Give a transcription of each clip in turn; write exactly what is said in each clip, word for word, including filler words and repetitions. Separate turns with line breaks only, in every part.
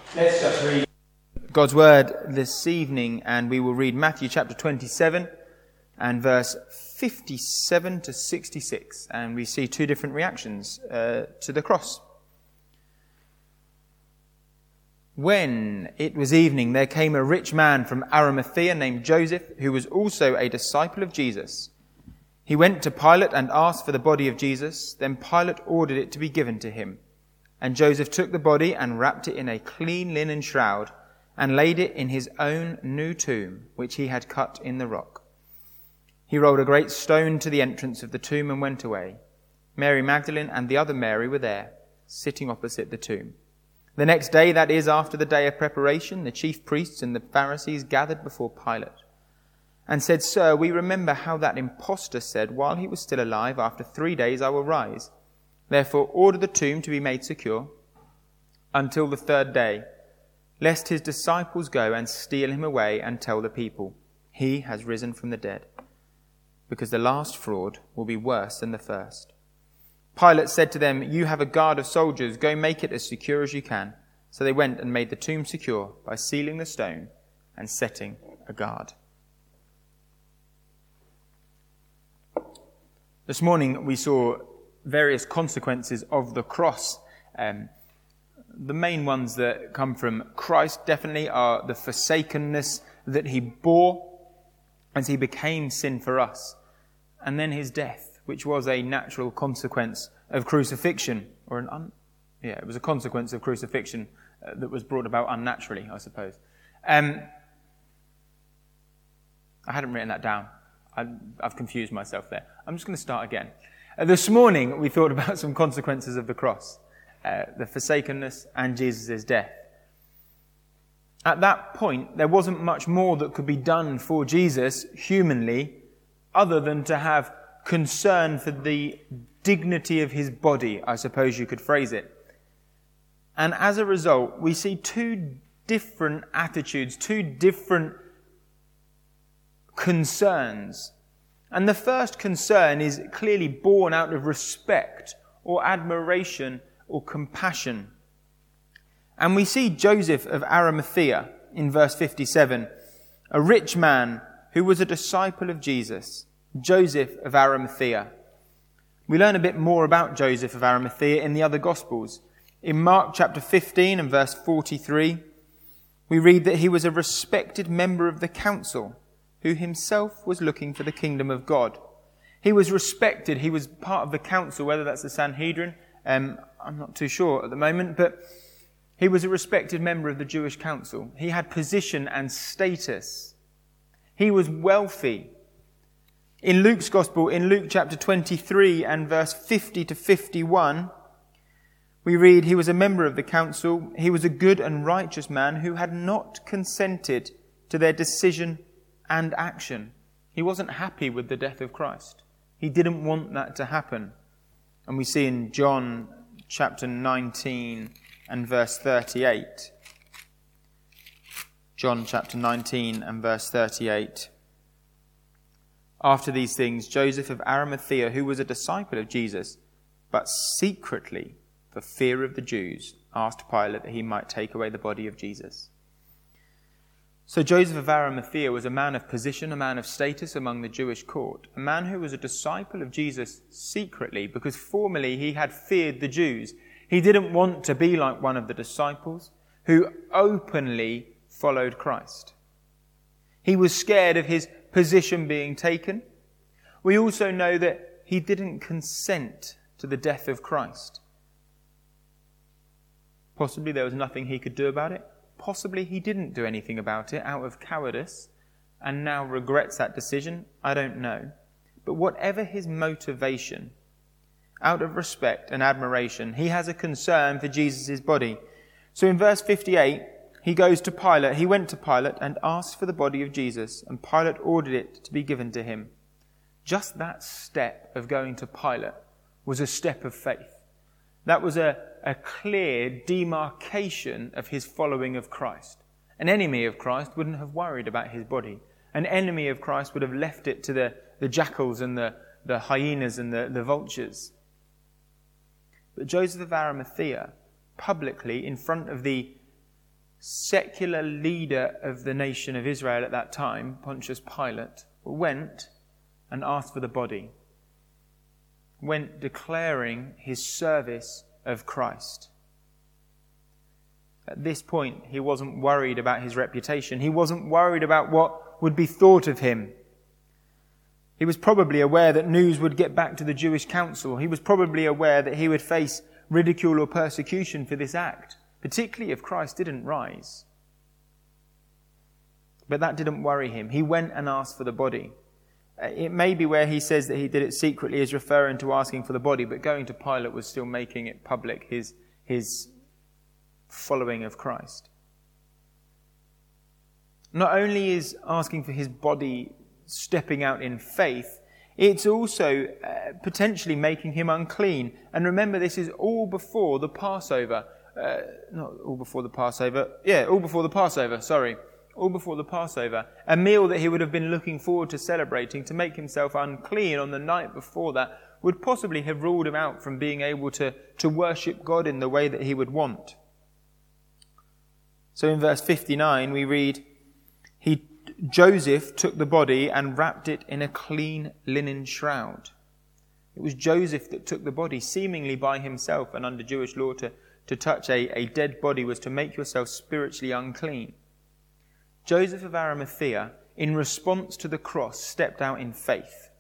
Let's just read God's word this evening, and we will read Matthew chapter twenty-seven and verse fifty-seven to sixty-six, and we see two different reactions uh, to the cross. When it was evening, there came a rich man from Arimathea named Joseph, who was also a disciple of Jesus. He went to Pilate and asked for the body of Jesus. Then Pilate ordered it to be given to him. And Joseph took the body and wrapped it in a clean linen shroud and laid it in his own new tomb, which he had cut in the rock. He rolled a great stone to the entrance of the tomb and went away. Mary Magdalene and the other Mary were there, sitting opposite the tomb. The next day, that is, after the day of preparation, the chief priests and the Pharisees gathered before Pilate and said, "Sir, we remember how that impostor said, while he was still alive, after three days I will rise. Therefore order the tomb to be made secure until the third day, lest his disciples go and steal him away and tell the people, 'He has risen from the dead,' because the last fraud will be worse than the first." Pilate said to them, "You have a guard of soldiers. Go make it as secure as you can." So they went and made the tomb secure by sealing the stone and setting a guard. This morning we saw various consequences of the cross. Um, the main ones that come from Christ definitely are the forsakenness that he bore as he became sin for us, and then his death, which was a natural consequence of crucifixion, or an un- yeah, it was a consequence of crucifixion uh, that was brought about unnaturally, I suppose. Um, I hadn't written that down. I, I've confused myself there. I'm just going to start again. Uh, this morning we thought about some consequences of the cross, uh, the forsakenness and Jesus' death. At that point, there wasn't much more that could be done for Jesus humanly other than to have concern for the dignity of his body, I suppose you could phrase it. And as a result, we see two different attitudes, two different concerns. And the first concern is clearly born out of respect or admiration or compassion. And we see Joseph of Arimathea in verse fifty-seven, a rich man who was a disciple of Jesus. Joseph of Arimathea. We learn a bit more about Joseph of Arimathea in the other Gospels. In Mark chapter fifteen and verse forty-three, we read that he was a respected member of the council who himself was looking for the kingdom of God. He was respected. He was part of the council, whether that's the Sanhedrin. Um, I'm not too sure at the moment, but he was a respected member of the Jewish council. He had position and status. He was wealthy. In Luke's Gospel, in Luke chapter twenty-three and verse fifty to fifty-one, we read, he was a member of the council. He was a good and righteous man who had not consented to their decision and action. He wasn't happy with the death of Christ. He didn't want that to happen. And we see in John chapter nineteen and verse thirty-eight. John chapter nineteen and verse thirty-eight. After these things, Joseph of Arimathea, who was a disciple of Jesus, but secretly, for fear of the Jews, asked Pilate that he might take away the body of Jesus. So Joseph of Arimathea was a man of position, a man of status among the Jewish court, a man who was a disciple of Jesus secretly, because formerly he had feared the Jews. He didn't want to be like one of the disciples who openly followed Christ. He was scared of his position being taken. We also know that he didn't consent to the death of Christ. Possibly there was nothing he could do about it. Possibly he didn't do anything about it out of cowardice and now regrets that decision. I don't know. But whatever his motivation, out of respect and admiration, he has a concern for Jesus' body. So in verse fifty-eight, he goes to Pilate. He went to Pilate and asked for the body of Jesus, and Pilate ordered it to be given to him. Just that step of going to Pilate was a step of faith. That was a, a clear demarcation of his following of Christ. An enemy of Christ wouldn't have worried about his body. An enemy of Christ would have left it to the, the jackals and the, the hyenas and the, the vultures. But Joseph of Arimathea, publicly in front of the secular leader of the nation of Israel at that time, Pontius Pilate, went and asked for the body, went declaring his service of Christ. At this point, he wasn't worried about his reputation. He wasn't worried about what would be thought of him. He was probably aware that news would get back to the Jewish council. He was probably aware that he would face ridicule or persecution for this act, particularly if Christ didn't rise. But that didn't worry him. He went and asked for the body. It may be where he says that he did it secretly is referring to asking for the body, but going to Pilate was still making it public, his, his following of Christ. Not only is asking for his body stepping out in faith, it's also uh, potentially making him unclean. And remember, this is all before the Passover. Uh, not all before the Passover. Yeah, all before the Passover, sorry. All before the Passover. A meal that he would have been looking forward to celebrating. To make himself unclean on the night before that would possibly have ruled him out from being able to, to worship God in the way that he would want. So in verse fifty-nine we read, he Joseph took the body and wrapped it in a clean linen shroud. It was Joseph that took the body, seemingly by himself, and under Jewish law to, to touch a, a dead body was to make yourself spiritually unclean. Joseph of Arimathea, in response to the cross, stepped out in faith,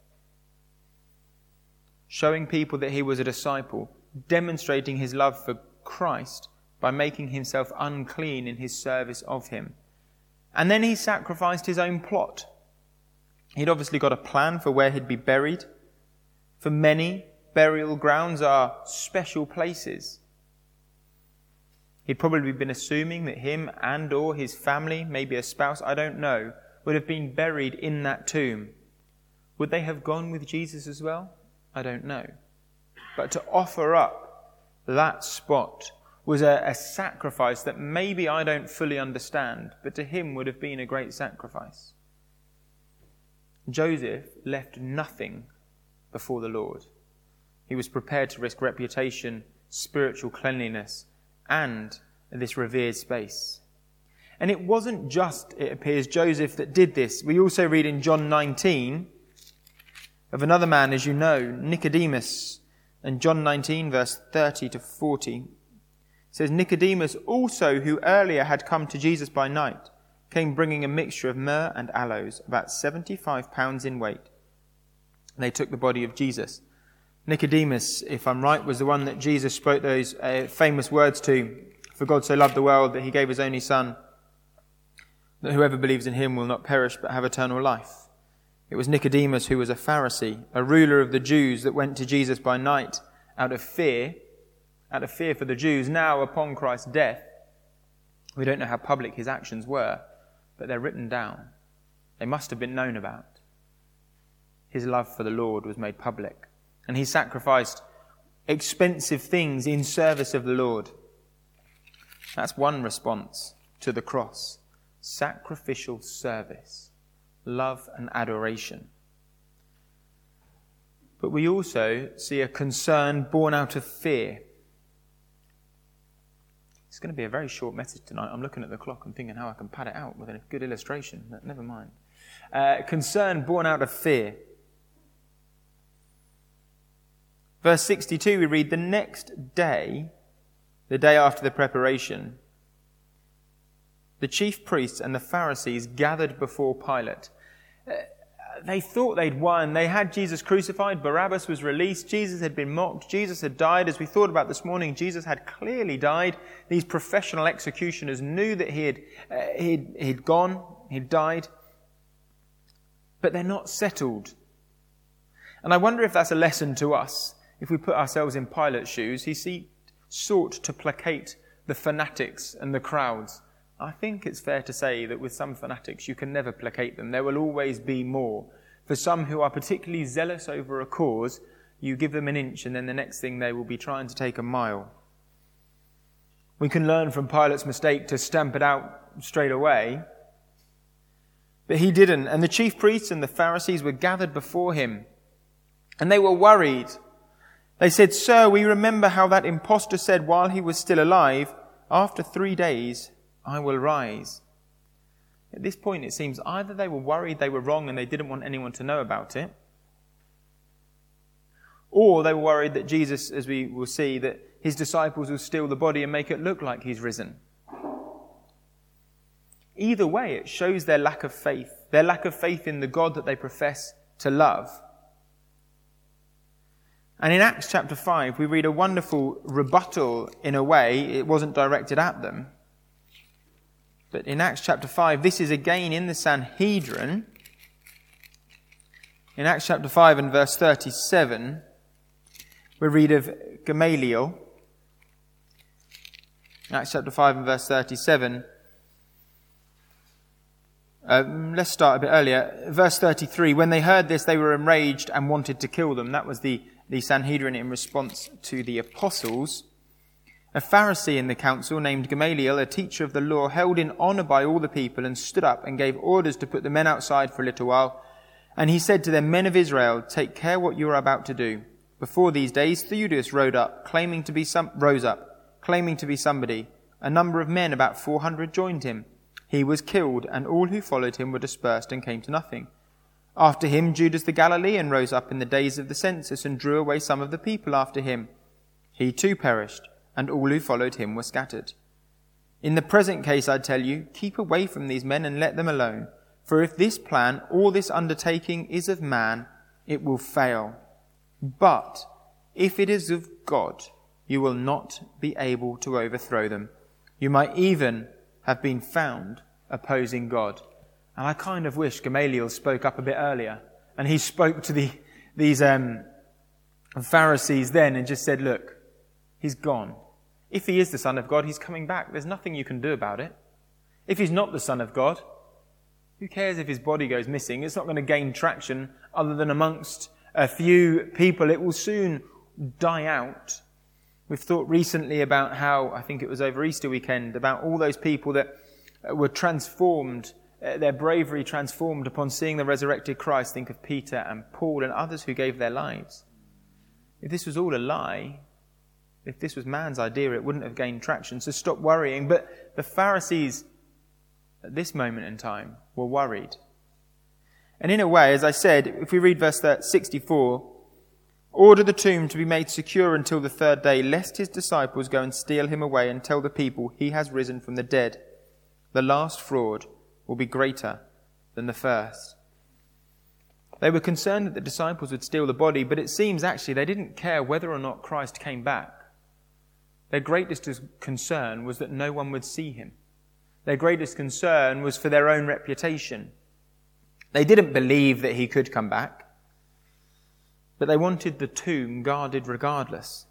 showing people that he was a disciple, demonstrating his love for Christ by making himself unclean in his service of him. And then he sacrificed his own plot. He'd obviously got a plan for where he'd be buried. For many, burial grounds are special places. He'd probably been assuming that him and or his family, maybe a spouse, I don't know, would have been buried in that tomb. Would they have gone with Jesus as well? I don't know. But to offer up that spot was a, a sacrifice that maybe I don't fully understand, but to him would have been a great sacrifice. Joseph left nothing before the Lord. He was prepared to risk reputation, spiritual cleanliness, and this revered space. And it wasn't just, it appears, Joseph that did this. We also read in John nineteen of another man, as you know, Nicodemus. And John nineteen, verse thirty to forty. It says, Nicodemus also, who earlier had come to Jesus by night, came bringing a mixture of myrrh and aloes, about seventy-five pounds in weight. And they took the body of Jesus. Nicodemus, if I'm right, was the one that Jesus spoke those uh, famous words to, for God so loved the world that he gave his only son, that whoever believes in him will not perish but have eternal life. It was Nicodemus who was a Pharisee, a ruler of the Jews, that went to Jesus by night out of fear, out of fear for the Jews. Now, upon Christ's death, we don't know how public his actions were, but they're written down. They must have been known about. His love for the Lord was made public, and he sacrificed expensive things in service of the Lord. That's one response to the cross. Sacrificial service, love and adoration. But we also see a concern born out of fear. It's going to be a very short message tonight. I'm looking at the clock and thinking how I can pad it out with a good illustration. Never mind. Uh, concern born out of fear. Verse sixty-two, we read, the next day, the day after the preparation, the chief priests and the Pharisees gathered before Pilate. Uh, they thought they'd won. They had Jesus crucified. Barabbas was released. Jesus had been mocked. Jesus had died. As we thought about this morning, Jesus had clearly died. These professional executioners knew that he had, uh, he'd, he'd gone, he'd died. But they're not settled. And I wonder if that's a lesson to us. If we put ourselves in Pilate's shoes, he see, sought to placate the fanatics and the crowds. I think it's fair to say that with some fanatics you can never placate them. There will always be more. For some who are particularly zealous over a cause, you give them an inch and then the next thing they will be trying to take a mile. We can learn from Pilate's mistake to stamp it out straight away. But he didn't. And the chief priests and the Pharisees were gathered before him. And they were worried. They said, "Sir, we remember how that impostor said while he was still alive, 'After three days I will rise. At this point, it seems either they were worried they were wrong and they didn't want anyone to know about it, or they were worried that Jesus, as we will see, that his disciples will steal the body and make it look like he's risen. Either way, it shows their lack of faith, their lack of faith in the God that they profess to love. And in Acts chapter five, we read a wonderful rebuttal in a way. It wasn't directed at them. But in Acts chapter five, this is again in the Sanhedrin. In Acts chapter five and verse thirty-seven, we read of Gamaliel. Acts chapter five and verse thirty-seven. Um, let's start a bit earlier. Verse thirty-three, when they heard this, they were enraged and wanted to kill them. That was the, the Sanhedrin in response to the apostles. A Pharisee in the council named Gamaliel, a teacher of the law, held in honour by all the people and stood up and gave orders to put the men outside for a little while. And he said to them, men of Israel, take care what you are about to do. Before these days, Theudas rode up, claiming to be some, rose up, claiming to be somebody. A number of men, about four hundred, joined him. He was killed, and all who followed him were dispersed and came to nothing. After him, Judas the Galilean rose up in the days of the census and drew away some of the people after him. He too perished, and all who followed him were scattered. In the present case, I tell you, keep away from these men and let them alone. For if this plan or this undertaking is of man, it will fail. But if it is of God, you will not be able to overthrow them. You might even have been found opposing God. And I kind of wish Gamaliel spoke up a bit earlier. And he spoke to the these um, Pharisees then and just said, look, he's gone. If he is the Son of God, he's coming back. There's nothing you can do about it. If he's not the Son of God, who cares if his body goes missing? It's not going to gain traction other than amongst a few people. It will soon die out. We've thought recently about how, I think it was over Easter weekend, about all those people that were transformed, uh, their bravery transformed upon seeing the resurrected Christ. Think of Peter and Paul and others who gave their lives. If this was all a lie, if this was man's idea, it wouldn't have gained traction. So stop worrying. But the Pharisees at this moment in time were worried. And in a way, as I said, if we read verse sixty-four, order the tomb to be made secure until the third day, lest his disciples go and steal him away and tell the people he has risen from the dead. The last fraud will be greater than the first. They were concerned that the disciples would steal the body, but it seems actually they didn't care whether or not Christ came back. Their greatest concern was that no one would see him. Their greatest concern was for their own reputation. They didn't believe that he could come back, but they wanted the tomb guarded regardless.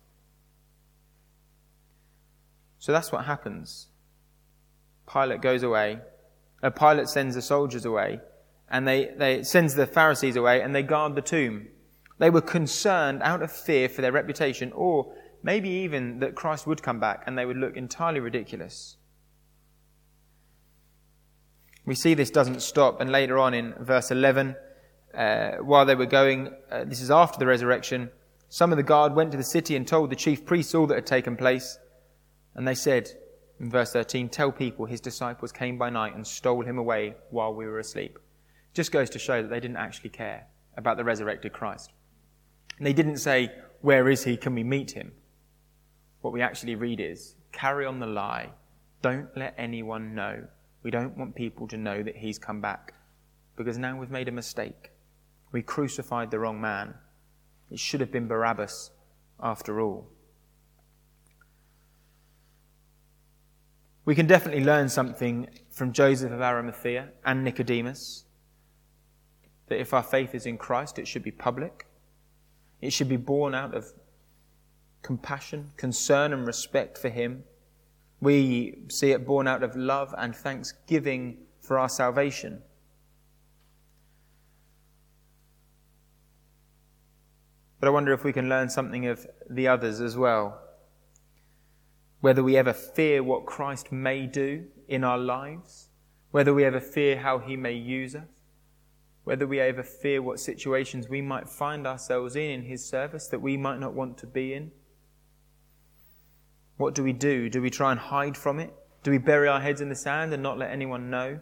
So that's what happens. Pilate goes away. Uh, Pilate sends the soldiers away, and they, they sends the Pharisees away, and they guard the tomb. They were concerned out of fear for their reputation, or maybe even that Christ would come back and they would look entirely ridiculous. We see this doesn't stop, and later on in verse eleven, uh, while they were going, uh, this is after the resurrection, some of the guard went to the city and told the chief priests all that had taken place. And they said, in verse thirteen, tell people his disciples came by night and stole him away while we were asleep. Just goes to show that they didn't actually care about the resurrected Christ. And they didn't say, where is he? Can we meet him? What we actually read is, carry on the lie. Don't let anyone know. We don't want people to know that he's come back, because now we've made a mistake. We crucified the wrong man. It should have been Barabbas after all. We can definitely learn something from Joseph of Arimathea and Nicodemus, that if our faith is in Christ, it should be public. It should be born out of compassion, concern and respect for him. We see it born out of love and thanksgiving for our salvation. But I wonder if we can learn something of the others as well. Whether we ever fear what Christ may do in our lives, whether we ever fear how he may use us, whether we ever fear what situations we might find ourselves in in his service that we might not want to be in. What do we do? Do we try and hide from it? Do we bury our heads in the sand and not let anyone know?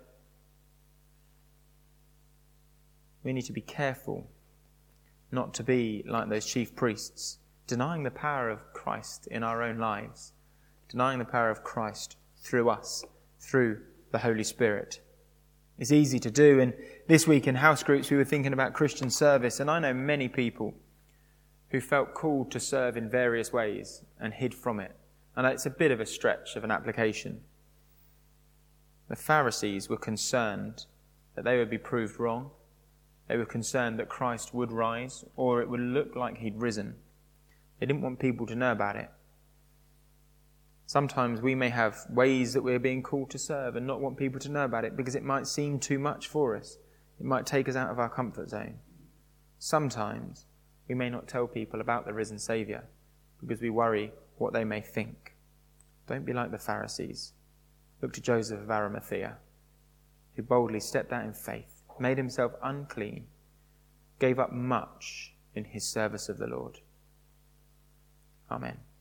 We need to be careful not to be like those chief priests, denying the power of Christ in our own lives, denying the power of Christ through us, through the Holy Spirit. It's easy to do, and this week in house groups we were thinking about Christian service, and I know many people who felt called to serve in various ways and hid from it. And it's a bit of a stretch of an application. The Pharisees were concerned that they would be proved wrong. They were concerned that Christ would rise, or it would look like he'd risen. They didn't want people to know about it. Sometimes we may have ways that we're being called to serve and not want people to know about it because it might seem too much for us. It might take us out of our comfort zone. Sometimes we may not tell people about the risen Saviour because we worry what they may think. Don't be like the Pharisees. Look to Joseph of Arimathea, who boldly stepped out in faith, made himself unclean, gave up much in his service of the Lord. Amen.